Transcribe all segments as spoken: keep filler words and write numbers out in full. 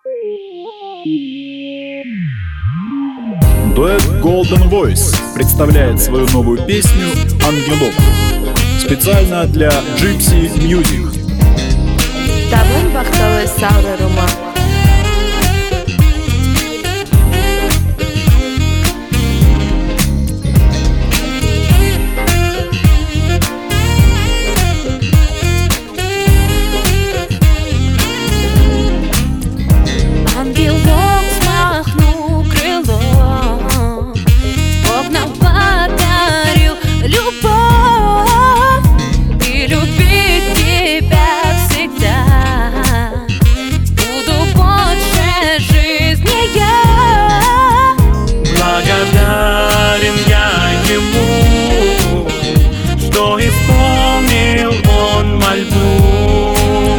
Дуэт Golden Voice представляет свою новую песню «Ангелок» специально для Gypsy Music. Давай бахтовый саура рума. Ангелок смахнул крыло, Бог нам подарил любовь, и любить тебя всегда буду больше жизни я. Благодарен я ему, что исполнил он мольбу.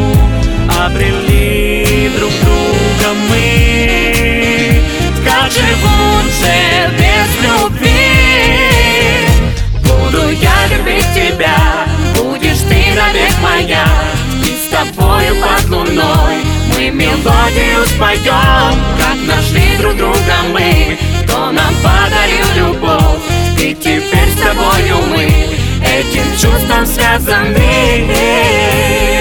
Обрели друг друга мы, как же лучше без любви. Буду я любить тебя, будешь ты навек моя, и с тобою под луной мы мелодию споем. Как нашли друг друга мы, кто нам подарил любовь, и теперь с тобою мы этим чувством связаны.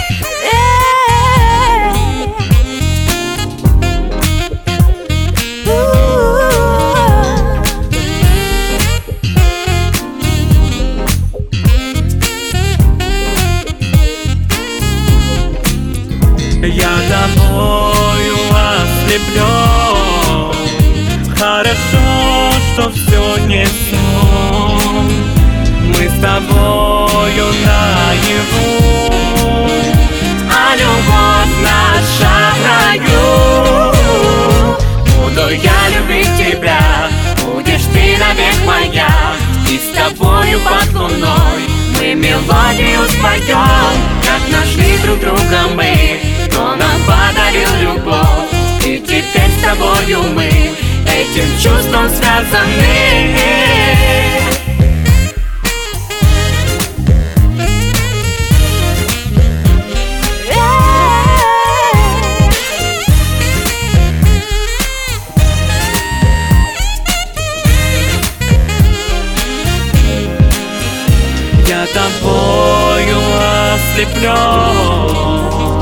Я тобою ослеплен, хорошо, что все не сон. Мы с тобою наяву, а любовь наша в раю. Буду я любить тебя, будешь ты навек моя, и с тобою под луной мы мелодию споем. Как нашли друг друга мы, кто нам подарил любовь, и теперь с тобою мы этим чувством связаны. Я тобою ослеплен,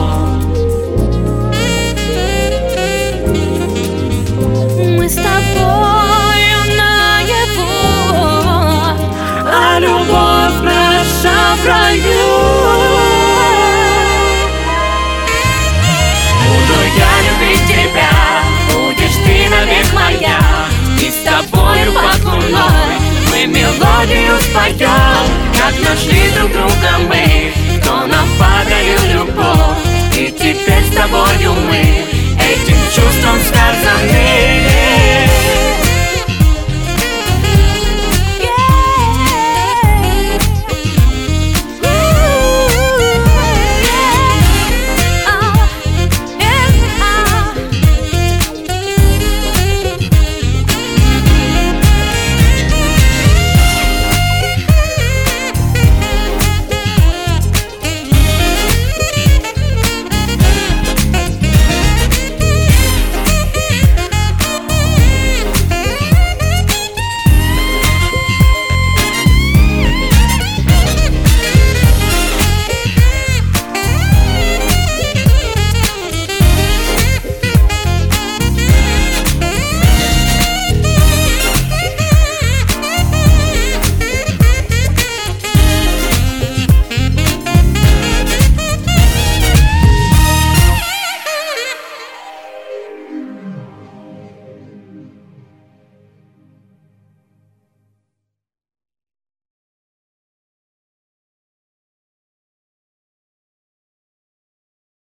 Мы с тобою наяву, а любовь наша в раю. Буду я любить тебя, будешь ты навек моя, и с тобою под луной мы мелодию споем. Как нашли друг друга мы, кто нам подарил любовь,